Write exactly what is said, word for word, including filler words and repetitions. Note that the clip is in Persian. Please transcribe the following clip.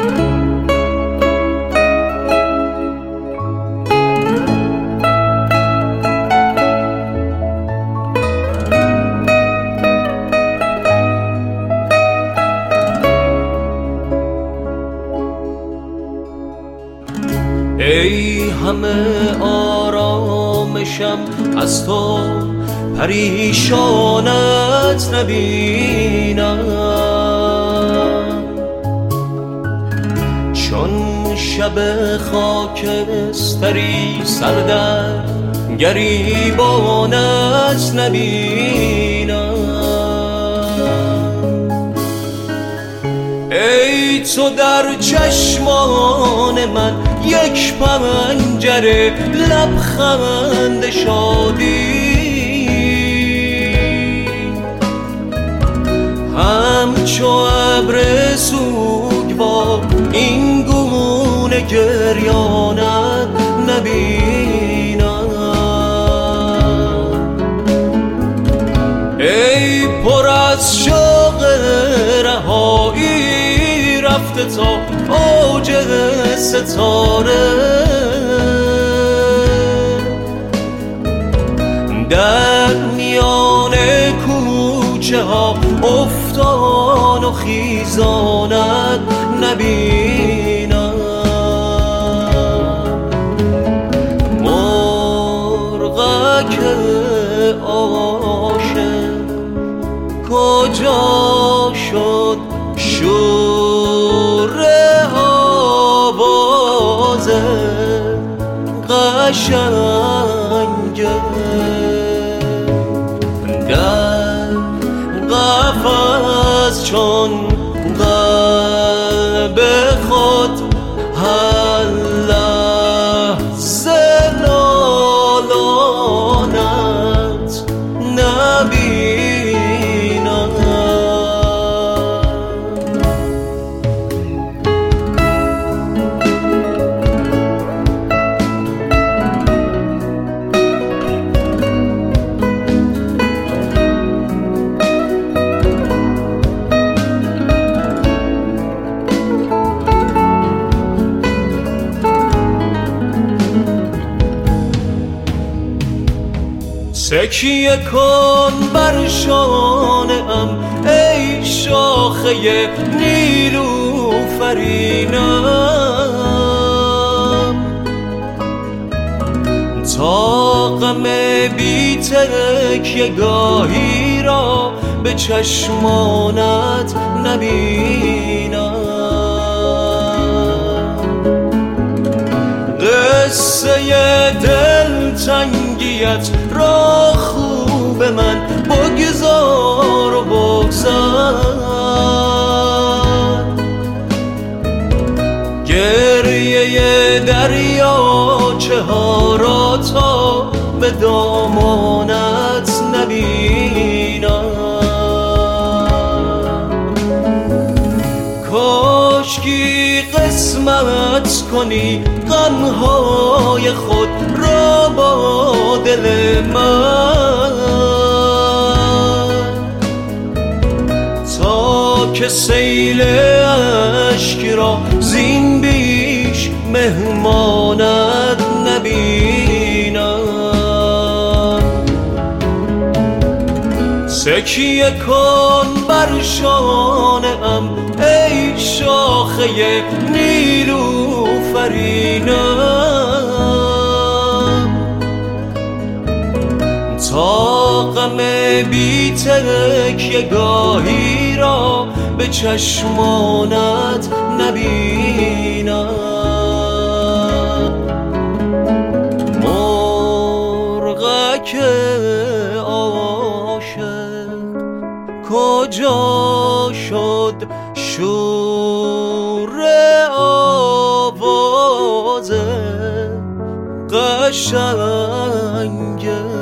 ای همه آرامشم از تو پریشانت نبینم، چون شب خاکستری سردر گریبانت نبینم. ای تو در چشمان من یک پنجره لبخند شادی، همچو ابر سوگوار این گونه گریانت نبینم. ای پر از شوق رهایی رفته تا اوج ستاره، در میان کوچه ها افتان و خیزانت نبینم. مرغک عاشق کجا شد؟ شور آواز قشنگ در قفس چون قلب خود هر لحظه نالانت نبینم. تکیه کن بر شانه ام ای شاخه نیلوفرینم، تا غم بی تکیه گاهی را به چشمانت نبینم. قصه دلتنگیت را خوب من بگذار و بگذر، گریه دریاچه ها را تا به دامانت نبینم. کاشکی قسمت کنی غمهای خود را با دل من، تا که سیل اشک را زین بیش مهمانت نبینم. تکیه کن بر شانه ام ای شاخه نیلوفرینم، تا غم بی تکیه گاهی را به چشمانت نبینم. مرغک عاشق کجا شد؟ شور آواز قشنگ